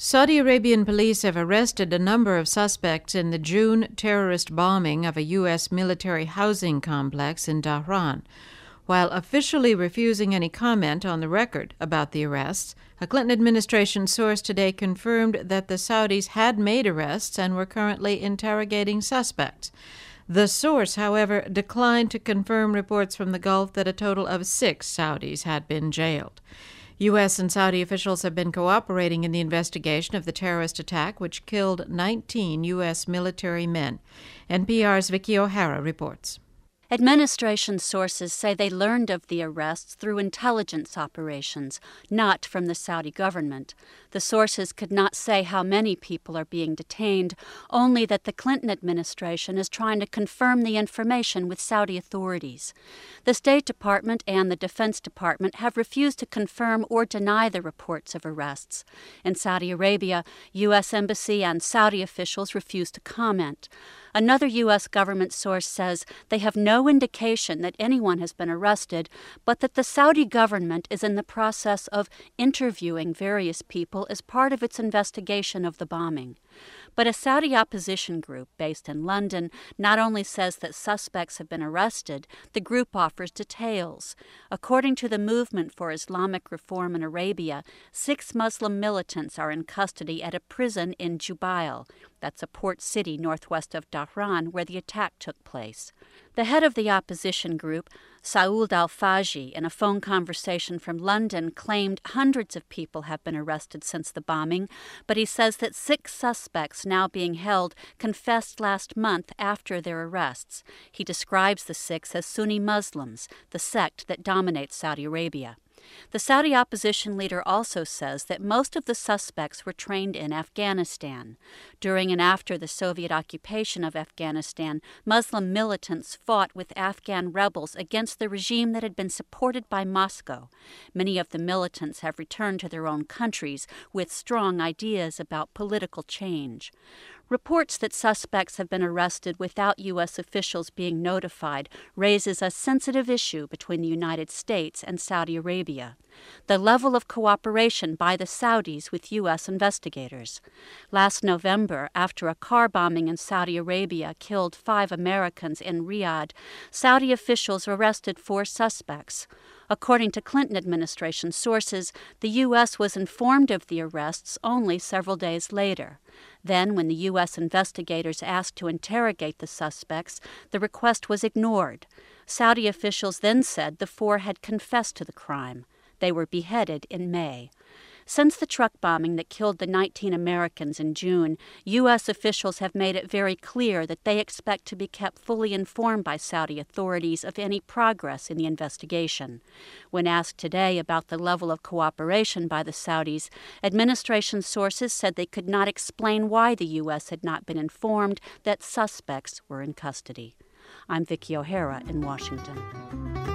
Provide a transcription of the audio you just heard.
Saudi Arabian police have arrested a number of suspects in the June terrorist bombing of a U.S. military housing complex in Dhahran. While officially refusing any comment on the record about the arrests, a Clinton administration source today confirmed that the Saudis had made arrests and were currently interrogating suspects. The source, however, declined to confirm reports from the Gulf that a total of 6 Saudis had been jailed. U.S. and Saudi officials have been cooperating in the investigation of the terrorist attack, which killed 19 U.S. military men. NPR's Vicky O'Hara reports. Administration sources say they learned of the arrests through intelligence operations, not from the Saudi government. The sources could not say how many people are being detained, only that the Clinton administration is trying to confirm the information with Saudi authorities. The State Department and the Defense Department have refused to confirm or deny the reports of arrests. In Saudi Arabia, U.S. Embassy and Saudi officials refuse to comment. Another U.S. government source says they have no indication that anyone has been arrested, but that the Saudi government is in the process of interviewing various people as part of its investigation of the bombing. But a Saudi opposition group based in London not only says that suspects have been arrested, the group offers details. According to the Movement for Islamic Reform in Arabia, 6 Muslim militants are in custody at a prison in Jubail. That's a port city northwest of Dhahran where the attack took place. The head of the opposition group, Saoud al-Faji, in a phone conversation from London, claimed hundreds of people have been arrested since the bombing, but he says that 6 suspects now being held confessed last month after their arrests. He describes the 6 as Sunni Muslims, the sect that dominates Saudi Arabia. The Saudi opposition leader also says that most of the suspects were trained in Afghanistan. During and after the Soviet occupation of Afghanistan, Muslim militants fought with Afghan rebels against the regime that had been supported by Moscow. Many of the militants have returned to their own countries with strong ideas about political change. Reports that suspects have been arrested without U.S. officials being notified raises a sensitive issue between the United States and Saudi Arabia: the level of cooperation by the Saudis with U.S. investigators. Last November, after a car bombing in Saudi Arabia killed 5 Americans in Riyadh, Saudi officials arrested 4 suspects. According to Clinton administration sources, the U.S. was informed of the arrests only several days later. Then, when the U.S. investigators asked to interrogate the suspects, the request was ignored. Saudi officials then said the 4 had confessed to the crime. They were beheaded in May. Since the truck bombing that killed the 19 Americans in June, U.S. officials have made it very clear that they expect to be kept fully informed by Saudi authorities of any progress in the investigation. When asked today about the level of cooperation by the Saudis, administration sources said they could not explain why the U.S. had not been informed that suspects were in custody. I'm Vicky O'Hara in Washington.